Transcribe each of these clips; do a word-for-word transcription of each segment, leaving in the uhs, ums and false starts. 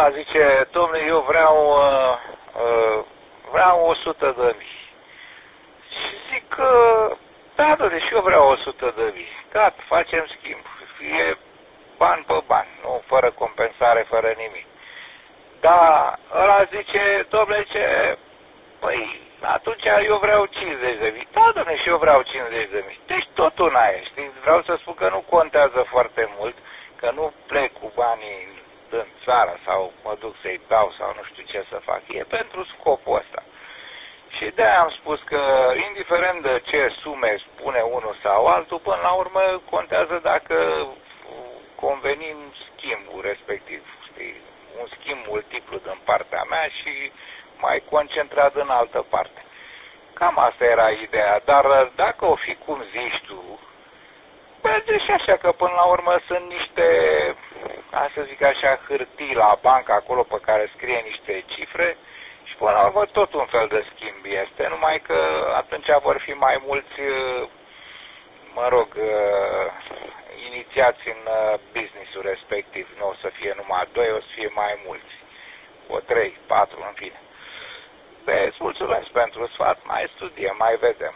ăla zice, domnule, eu vreau, uh, uh, vreau o sută de mii. Și zic că, da, domnule, și eu vreau o sută de mii. Gata, facem schimb. E bani pe bani, nu fără compensare, fără nimic. Dar ăla zice, domnule, ce, păi, atunci eu vreau cincizeci de mii. Da, domnule, și eu vreau cincizeci de mii. Deci tot una e, știi? Vreau să spun că nu contează foarte mult, că nu plec cu banii în țară sau mă duc să-i dau sau nu știu ce să fac. E pentru scopul ăsta. Și de-aia am spus că, indiferent de ce sume spune unul sau altul, până la urmă contează dacă convenim schimbul respectiv. Știi? Un schimb multiplu din partea mea și mai concentrat în altă parte. Cam asta era ideea, dar dacă o fi cum zici tu, merge și așa că până la urmă sunt niște, ca să zic așa, hârtii la bancă acolo pe care scrie niște cifre și până la urmă tot un fel de schimb este, numai că atunci vor fi mai mulți, mă rog, inițiați în business-ul respectiv. Nu o să fie numai doi, o să fie mai mulți. O trei, patru, în fine. Deci, mulțumesc pentru sfat, mai studiem, mai vedem.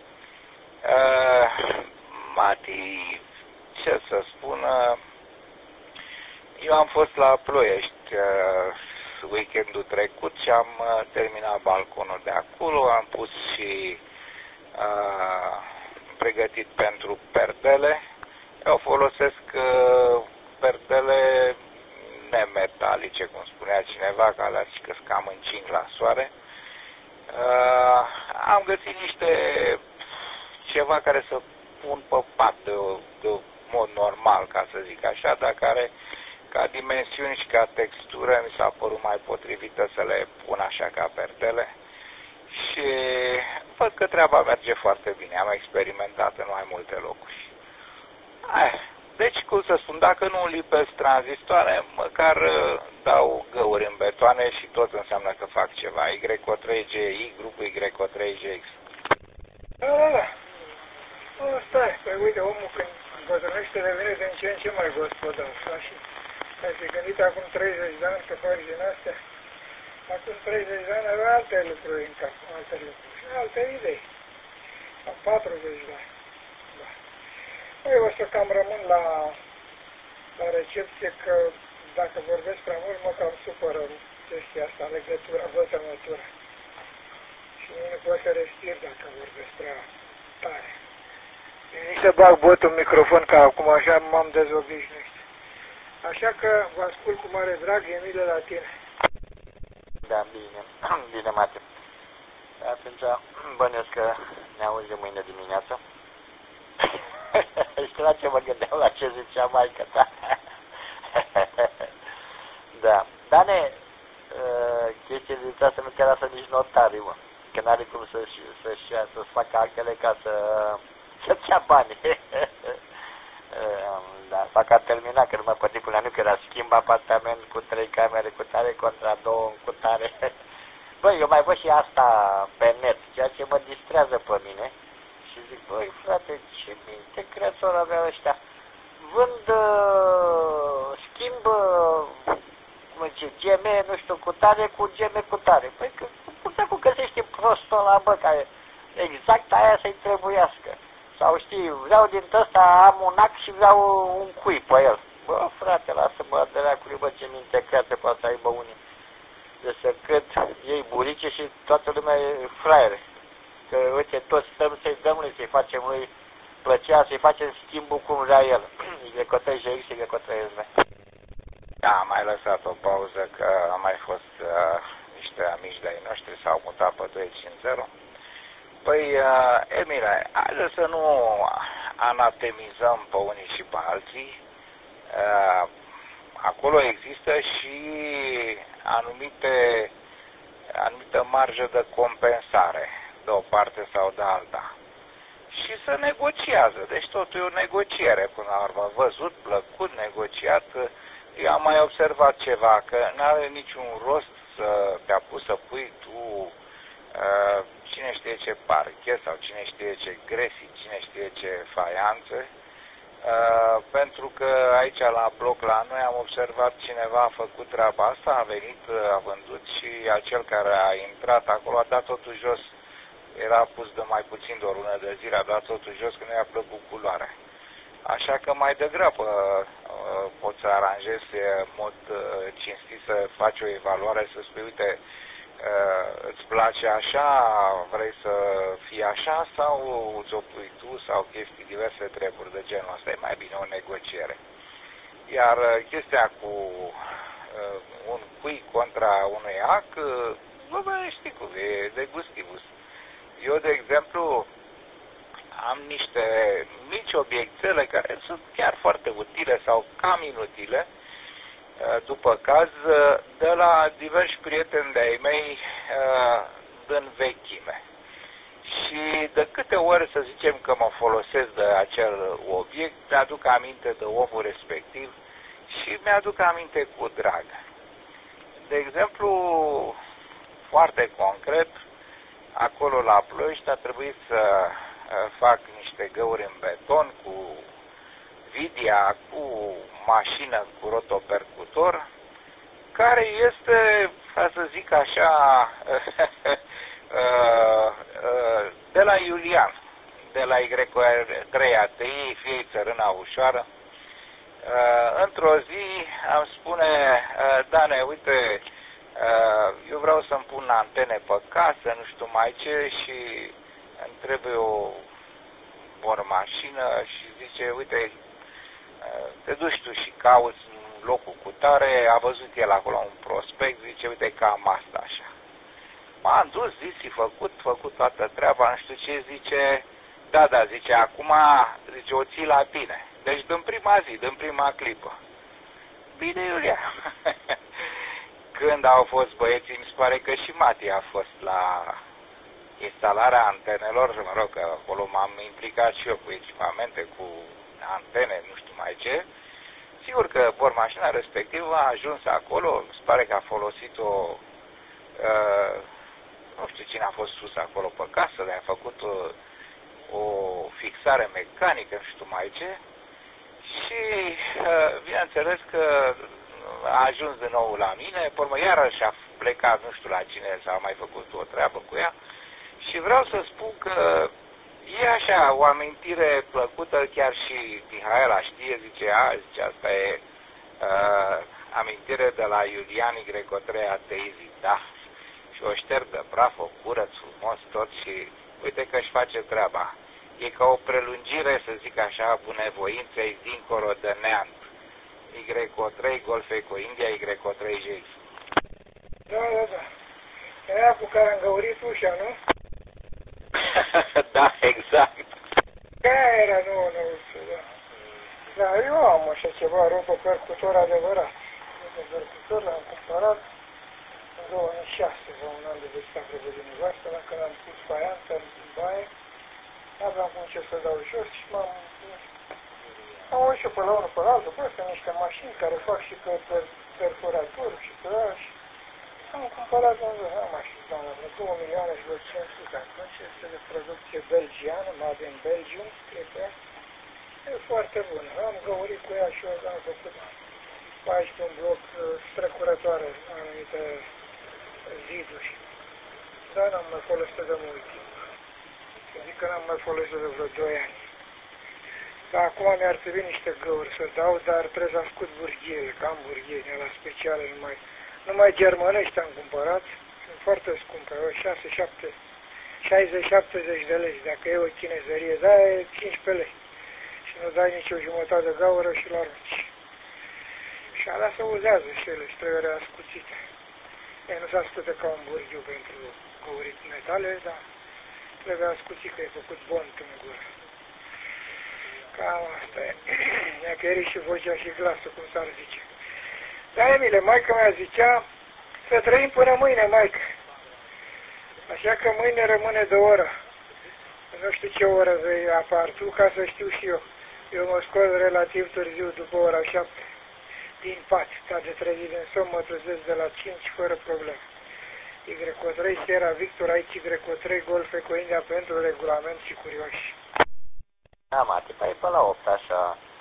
Uh, Mati, ce să spun, eu am fost la Ploiești uh, weekendul trecut și am uh, terminat balconul de acolo, am pus și uh, pregătit pentru perdele. Eu folosesc uh, perdele nemetalice, cum spunea cineva, că alea că cam încing la soare. Uh, am găsit niște ceva care să pun pe pat de, de mod normal, ca să zic așa, dar care ca dimensiuni și ca textură mi s-a părut mai potrivită să le pun așa ca perdele și văd că treaba merge foarte bine, am experimentat în mai multe locuri. Ai, deci, cum să spun, dacă nu lipesc tranzistoare, măcar dau găuri în betoane și tot înseamnă că fac ceva. Y O trei G I, grupul Y O trei G X. Da, da, da. O, stai, păi uite, omul când îmbătrânește devine din ce în ce mai gospodar. Și ai fi gândit acum treizeci de ani să faci din astea. Acum treizeci de ani avea alte lucruri în cap, alte lucruri și alte idei. Sau patruzeci de ani. Da. Eu o să cam rămân la, la recepție că dacă vorbesc prea mult mă cam supără chestia asta, legătura, vătămătura. Și nu pot să respir dacă vorbesc prea tare. Nici să bag botul în microfon, că acum așa m-am dezobișnuit. Așa că vă ascult cu mare drag, Emile, la tine. Da, bine. Bine, Mate. Atunci bănuiesc că ne auzim mâine dimineață. Știi la ce mă gândeam, la ce zicea maică ta? Da. Dane, chestia zicea să nu chiar lasă nici notarii, mă. Că n-are cum să-și, să-și, să-și facă actele ca să, să-ți ia bani. Da, fac a terminat, că numai particula nu, că era schimb apartament cu trei camere cu tare contra două cu tare. Băi, eu mai văd și asta pe net, ceea ce mă distrează pe mine. Și zic, băi, frate, ce minte creator aveau ăștia. Vând, uh, schimb, uh, cum zice, geme, nu știu, cu tare, cu geme cu tare. Păi, că, cum cu găsește prostul ăla, bă, care exact aia să-i trebuiască. Sau știi, vreau din ăsta, am un ac și vreau un cui pe el. Bă, frate, lasă-mă, dracu, bă, ce minte creată poate să aibă unii. Deci să cât ei burice și toată lumea e fraiere. Că, uite, toți stăm să-i dăm, să-i facem lui plăcea, să-i facem schimbul cum vrea el. Y O trei G X, Y O trei S V. Da, am mai lăsat o pauză că am mai fost uh, niște amici de-ai noștri, s-au mutat pe doi cinci zero. Păi, uh, Emile, haide să nu anatemizăm pe unii și pe alții. Uh, acolo există și anumite, anumită marjă de compensare, de o parte sau de alta. Și să negociază. Deci totul e o negociere până la urmă. Văzut, plăcut, negociat. Eu am mai observat ceva, că nu are niciun rost să te apuci să pui tu uh, cine știe ce parchet sau cine știe ce gresi, cine știe ce faianțe Uh, pentru că aici la bloc la noi am observat cineva a făcut treaba asta, a venit, a vândut și acel care a intrat acolo a dat totul jos. Era pus de mai puțin de o lună de zile, a dat totul jos că nu i-a plăcut culoarea. Așa că mai degrabă uh, poți să aranjezi în mod uh, cinstit să faci o evaluare, să spui, uite, uh, îți place așa, vrei să fii așa sau ți-o pui tu sau chestii, diverse treburi de genul ăsta. E mai bine o negociere. Iar uh, chestia cu uh, un cui contra unui ac, uh, bă, știi cum, e de gustibus. Eu, de exemplu, am niște mici obiectele care sunt chiar foarte utile sau cam inutile, după caz, de la diversi prieteni de-ai mei din vechime. Și de câte ori, să zicem, că mă folosesc de acel obiect, mi-aduc aminte de omul respectiv și mi-aduc aminte cu drag. De exemplu, foarte concret, acolo la Ploiești a trebuit să fac niște găuri în beton cu vidia, cu mașină, cu rotopercutor, care este, ca să zic așa, de la Iulian, de la Y trei A T I, fie țărâna ușoară. Într-o zi am spune, Dane, uite, eu vreau să-mi pun antene pe casă, nu știu mai ce, și îmi trebuie o bormașină și zice, uite, te duci tu și cauți locul cu tare, a văzut el acolo un prospect, zice, uite, cam asta așa. M-am dus, zis, și făcut, făcut toată treaba, nu știu ce, zice, da, da, zice, acum, zice, o ții la tine. Deci, din prima zi, din prima clipă. Bine, Iulia. Când au fost băieții, mi se pare că și Mati a fost la instalarea antenelor, mă rog, că acolo m-am implicat și eu cu echipamente, cu antene, nu știu mai ce. Sigur că bormașina respectivă a ajuns acolo, mi se pare că a folosit-o, uh, nu știu cine a fost sus acolo pe casă, dar a făcut o, o fixare mecanică, nu știu mai ce. Și uh, bineînțeles că a ajuns din nou la mine, pe urmă iarăși a plecat, nu știu la cine, s-a mai făcut o treabă cu ea. Și vreau să spun că e așa o amintire plăcută, chiar și Mihaela știe, zice, a, zice, asta e uh, amintire de la Iulian Y trei A T I, zic, da. Și o șterg de praf, o curăț frumos tot și uite că își face treaba. E ca o prelungire, să zic așa, bunevoinței dincolo de neant. Y trei Golf Eco India, Y trei J X. Da, da, da. Aia cu care am găurit ușa, nu? Da, exact. Aia era, nu, nu știu, da. Da, eu am așa ceva, rotopercutor adevărat. Rotopercutor l-am cumpărat în două mii șase, sau un an de vârstă, cred, de nevastă, la când am pus faianță în baie, n-aveam cum ce să dau jos și m-am... Am auzit și pe la unul, pe la altul, bă, sunt niște mașini care fac și pe per, perforatori și pe aia și am cumpărat un zi, am așa, doamna, vreo două milioane și vreo cinci sute atunci, este de producție belgiană, made in Belgium, cred că e foarte bună. Am găurit cu ea și eu am făcut aici pe un bloc strecurătoare, anumite ziduri, dar n-am mai folosit de mult timp. Să zic că n-am mai folosit de vreo doi ani. Dar acum mi-ar trebui niște găuri să dau, dar trebuie să ascult burghiere, că am burghiere la speciale, numai, numai germănești am cumpărat, sunt foarte scumpe, șase șapte, șaizeci șaptezeci de lei, dacă e o chinezărie, da, e cincisprezece lei. Și nu dai nici o jumătate de gaură și la arunci. Și alea se uzează și ele și trebuie reascuțite. E, nu se ascută ca un burghiu pentru găurit metale, dar trebuie ascuțit că e făcut bont în gură. Cam asta e. Mi-a pierit și vocea și glasul, cum s-ar zice. Da, Emile, maică mea zicea să trăim până mâine, maică. Așa că mâine rămâne de oră. Nu știu ce oră vei apar tu, ca să știu și eu. Eu mă scol relativ târziu, după ora șapte, din pat. Ca de trezit din somn, mă trezesc de la cinci, fără probleme. Y trei Sierra Victor, aici Y trei Golf Eco India pentru regulament și curioși. Da, Mati, păi pe la opt, așa,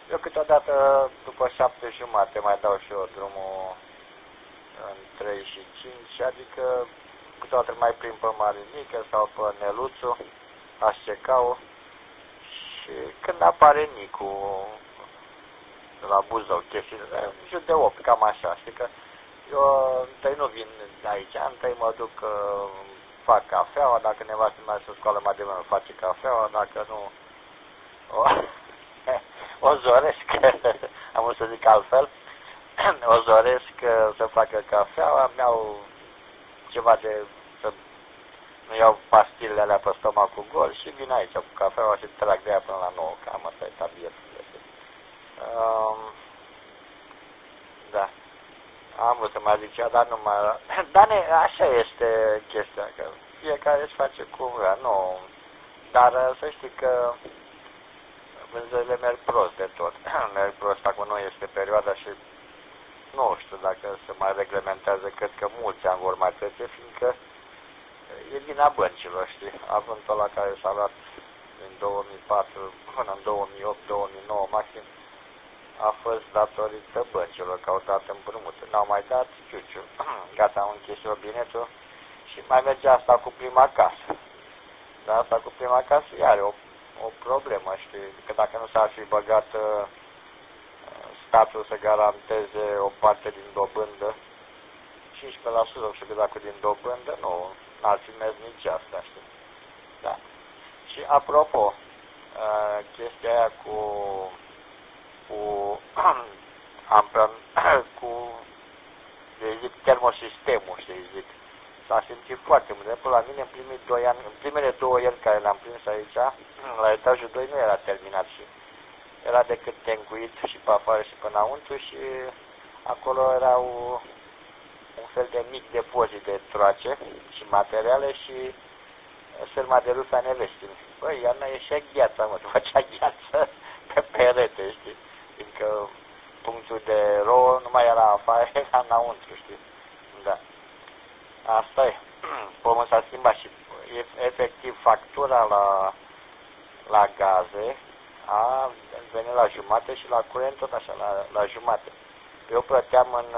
Eu câteodată, după șapte jumate, mai dau și eu drumul în trei și cinci, adică câteodată mai prin pe Marinică sau pe Neluțu, Aștecau, și când apare Nicu de la Buzău, chestii, jur de opt, cam așa, știi că eu întâi nu vin aici, întâi mă duc, fac cafeaua, dacă nevastă mai să scoală mai devreme, face cafeaua, dacă nu, o, o zoresc, am vrut să zic altfel, o zoresc să facă cafeaua, îmi iau ceva de, să nu iau pastilele alea pe stomacul gol și vin aici cu cafeaua și trag de ea până la nouă, cam asta e tabietul. Um, da. Am vrut să mai zic ceva, dar nu mai... Dar ne, așa este chestia, că fiecare își face cum vrea, nu... Dar să știi că vânzările merg prost de tot. Merg prost, acum nu este perioada și nu știu dacă se mai reglementează, cred că mulți ani vor mai trece, fiindcă e vina băncilor, știi? Avântul ăla care s-a luat din două mii patru până în două mii opt două mii nouă maxim, a fost datorită băncilor, că au dat împrumuturi. N-au mai dat ciuciu. Gata, au închis robinetul și mai merge asta cu prima casă. Dar asta cu prima casă iar e o, o problemă, știi? Că dacă nu s-ar fi băgat uh, statul să garanteze o parte din dobândă, cincisprezece la sută, nu știu că dacă din dobândă, nu, n-ar fi mers nici asta, știi? Da. Și apropo, uh, chestia aia cu cu amplan, cu, de zic, termosistemul, știi, zic. S-a simțit foarte mult. De la mine, în primii doi ani, în primele două ieri care le-am prins aici, la etajul doi nu era terminat și era decât tencuit și pe afară și până înăuntru și acolo erau un fel de mic depozit de troace și materiale și sârma de rufe a nevestii. Băi, iarna ieșea gheața, mă, făcea gheață pe perete, știi? Fiindcă punctul de rouă nu mai era afară, era înăuntru, știi? Da. Asta e. Pomul s-a schimbat și efectiv factura la, la gaze a venit la jumate și la curent tot așa, la, la jumate. Eu plăteam în,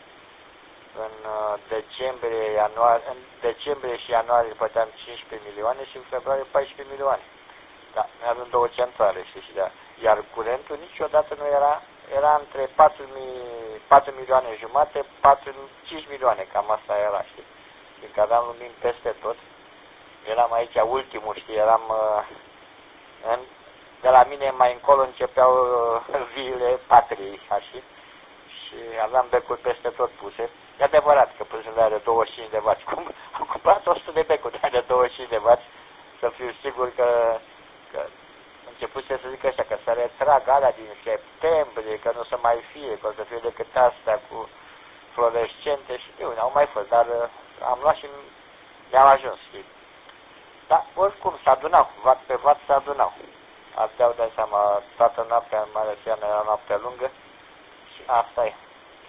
în decembrie, ianuarie, în decembrie și ianuarie plăteam cincisprezece milioane și în februarie paisprezece milioane. Da, mi-avem două centrale, știi, și de iar curentul niciodată nu era, era între patru milioane jumate, patru, cinci milioane, cam asta era, știi, fiindcă aveam lumini peste tot. Eram aici ultimul, știi, eram uh, în, de la mine mai încolo începeau uh, viile patriei, așa, și aveam becuri peste tot puse. E adevărat că prânzul are douăzeci și cinci de vați, cum am cumpărat o sută de becuri de douăzeci și cinci de vați, să fiu sigur că, că începuse să zic așa, că să retrag alea din septembrie, că nu o să mai fie, că o să fie decât astea cu fluorescente și eu, n-au mai fost, dar am luat și mi-am ajuns, știi. Dar oricum se adunau, vat pe vat se adunau. Astea, dai seama, toată noaptea, în mare seamă, era noapte lungă și asta e.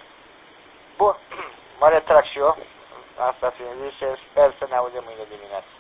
Bun, mă retrag și eu, asta fiind zis și sper să ne auzim mâine dimineață.